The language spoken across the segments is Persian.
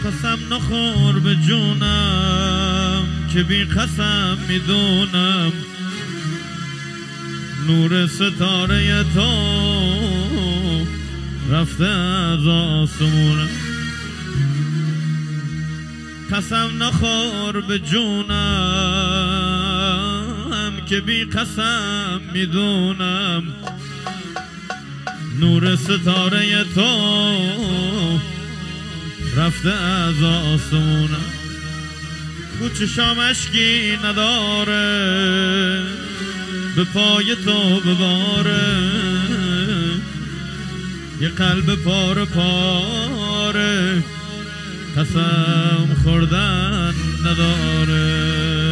قسم نخور به جونم که بی قسم میدونم نور ستاره تو رفته از آسمونم. قسم نخور به جونم که بی قسم میدونم نور ستاره تو رفته از آسمونم. او چشام اشکی نداره به پای تو بباره یه قلب پاره پاره قسم خوردن نداره.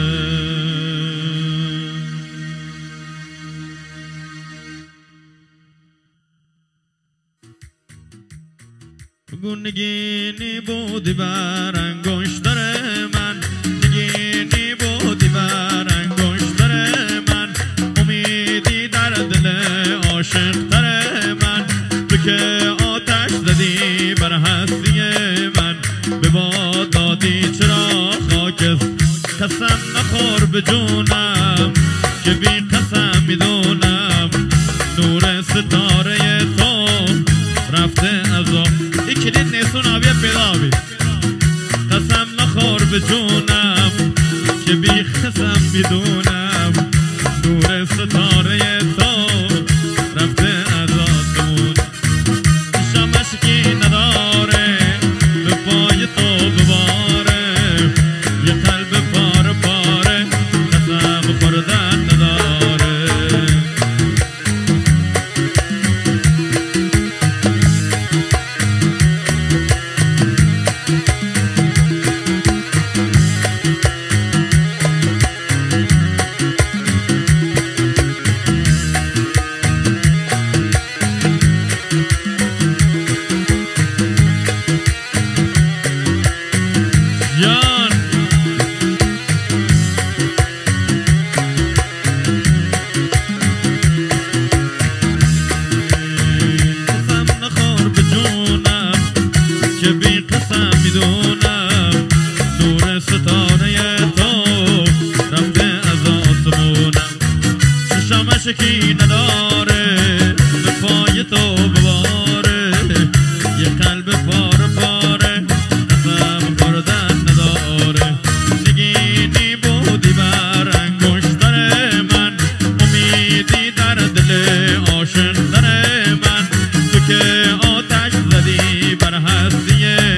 بگو نگینی بودی بر انگشتر من، نگینی بودی بر انگشتر من، امیدی در دل عاشق‌تر من، تو که آتش زدی بر هستی من، به باد دادی چرا خاکس. قسم نخور به جونم که بی قسم میدونم نور ستاره تو رفته از این کلید نیستون آبیه پیداوی. قسم نخور به جونم که بی قسم میدونم نور ستاره تو رفته از آسمون. شام اشکی نداره به پای تو بباره یه قلب پاره پاره قسم خوردن نداره. که بی قسم میدونم نور ستاره تو رفته از آسمونم. چشام اشکی نداره به پای تو بباره یه قلب پاره پاره قسم خوردن نداره. نگینی بودی بر انگشتر من، امیدی در دل عاشق‌تر من، تو که آتش زدی بر هستی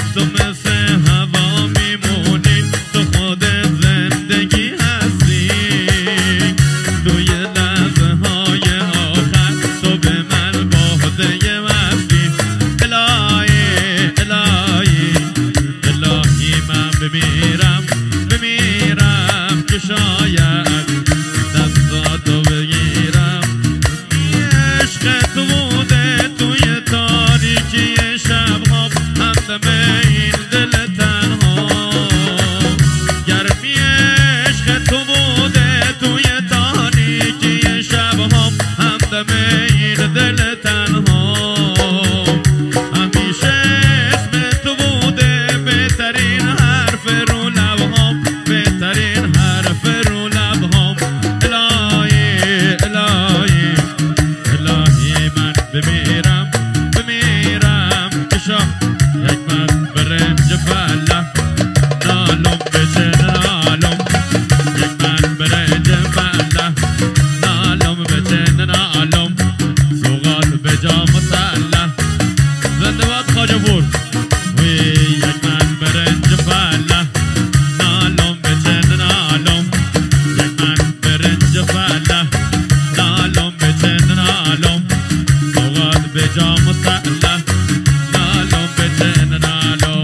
تو مثل هوا میمونی تو خودت زندگی هستی توی لحظه های آخر تو به من باده مستی الهی الهی الهی من بمیرم که شاید دستاتو بگیرم عشق تو بوده توی تاریکی شبها همدم این دل تنها گرمی عشق تو بوده توی تاریکی شبها همدم این دل تنها همیشه اسم تو بوده بهترین حرف رو لبهام بهترین حرف رو لبهام الهی الهی الهی من بمیرم که شا یک من برنج فله نالم بچه نالم یک من برنج فله نالم بچه نالم سوغات به جا مسله زنده باد خواجه پور یک من برنج فله نالم بچه نالم یک من برنج فله نالم بچه نالم سوغات به جا مسله نالم بچه نالم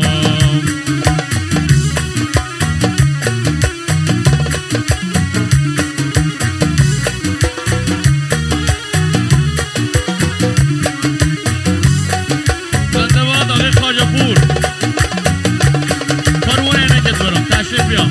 زنده باد آقای خواجه پور کارونه اینه که برم تشریف بیام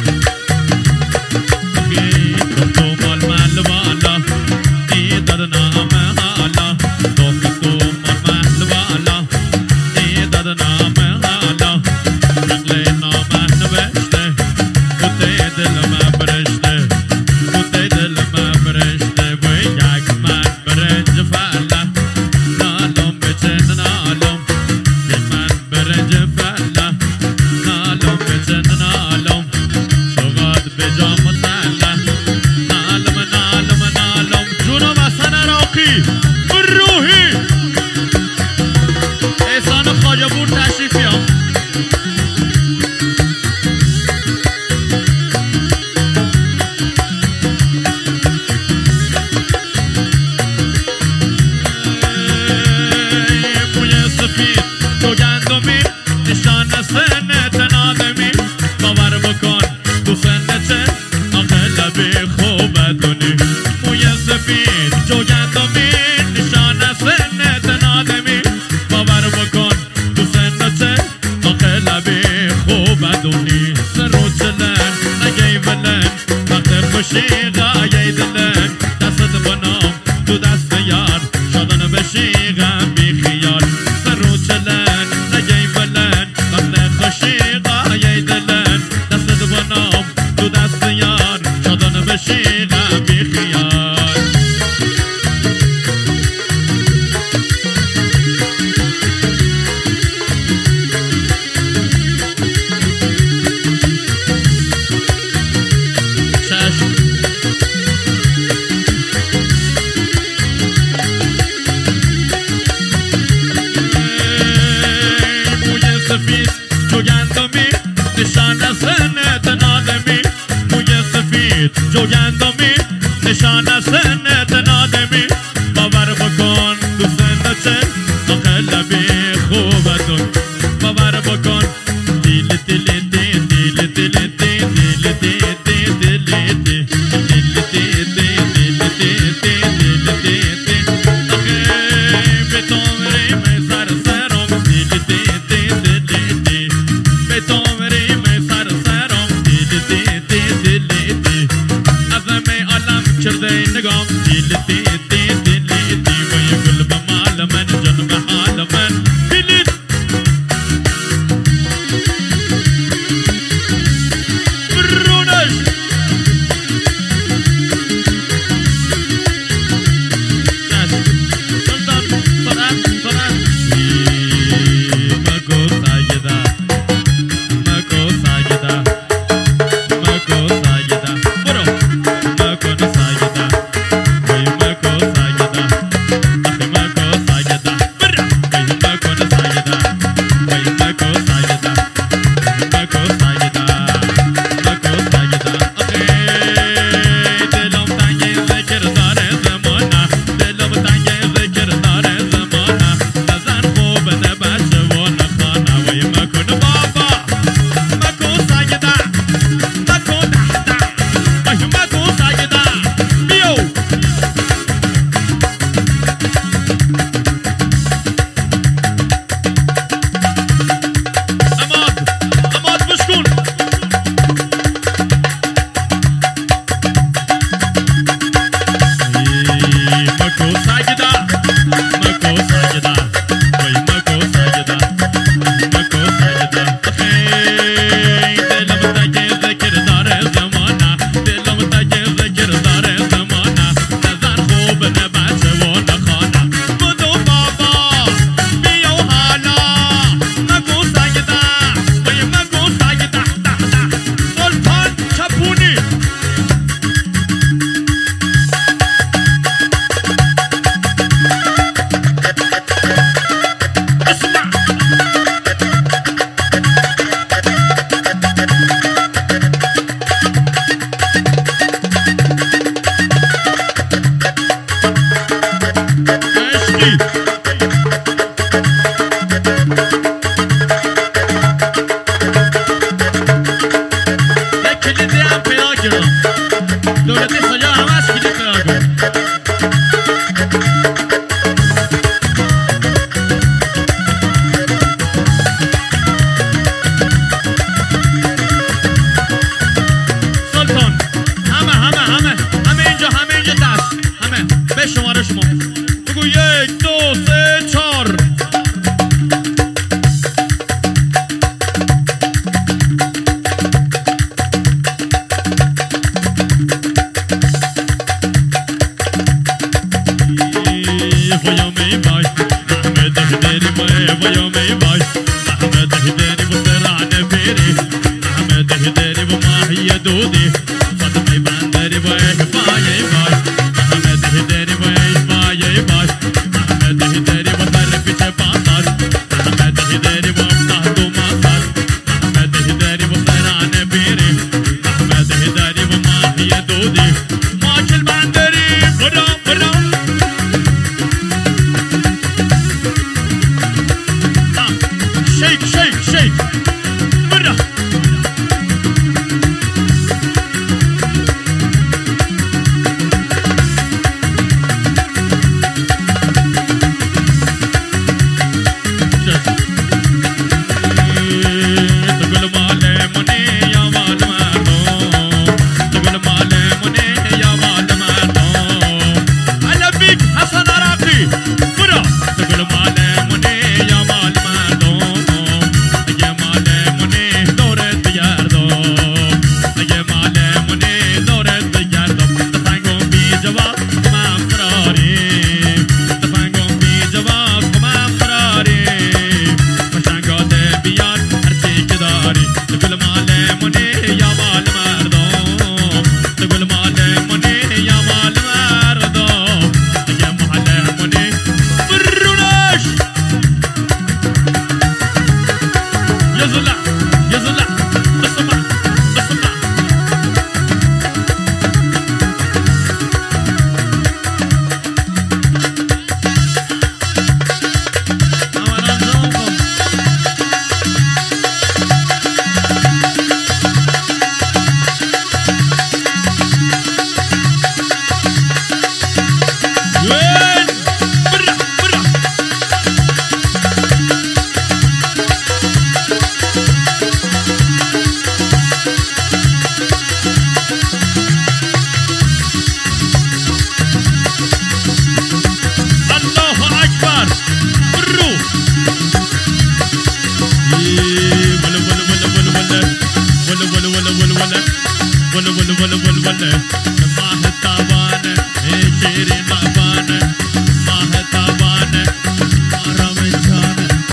تو مال محل بالا ای داد نامه حالا تو مال محل بالا ای داد نامه حالا شکل نامه نوشته بوده دل من برشته بوده دل من برشته و یک من برنج فله نالم بچه نالم یک من برنج فله نالم بچه نالم سوغات به جا مسله نالم نالم نالم جونم حسن عراقی روحی احسان خواجه پور تشریف بیام موی سفید تو گندمی نشان سنت نادمی باور بکن تو سنت آخه لبی خوب دونی موی سفید تو گندمی نشان سنت نادمی باور بکن تو سنت آخه لبی خوب دونی سرو چلن نگی بلن وقت خوشی غایی دلن دست بنام تو دست یار شادن بشی غم بی خیال سرو چلن نگی بلن وقت خوشی غایی دلن دست بنام تو دست یار شادن بشی غم بی خیال سفید جو گندمی نشان سنت نادمی موی سفید جو گندمی نشان سنت نادمی باور بکن تو سنت آخه لبی خوب دون باور بکن دیل دیل دیل دیل دیل دیل دیل دیل دیل دیل دیل دیل آخه به تو میریم سر سرم دیل دیل کرده نگام دیل دی دی دیل دی و یه گل به مال من جان به حال من بلید ويومي باي أحمد هداني وسرعنا فيري أحمد هداني وما هي دودي فاطمة بندري وإيه باي باي أحمد هداني وإيه باي باي أحمد هداني وطرف شباطات أحمد هداني وأفتح دوماطات أحمد هداني وسرعنا فيري أحمد هداني وما هي دودي ماش البندري برا برا شيك شيك شيك برا تقول معلمني يا معلمانو تقول معلمني يا معلمانو هلا بيك حسن عراقي برا تقول معلمني يا معلمانو يا معلمني دورة دياردو يا معلمني دورة دياردو تفانقون بي جواب ما فراري تفانقون بي جواب ما فراري مشانقو دي بيار هرشي كداري تقول معلمني يا معلماردو تقول معلمني يا معلماردو يا معلمني بروناش يزلع يزلع اسمع اسمع أنا نزومكم وين برا برا الله أكبر برو ولا ولا ولا ولا ولا ولا ولا ولا ولا ولا ولا ولا ولا ولا صاح التعبانة شيرين لعبانة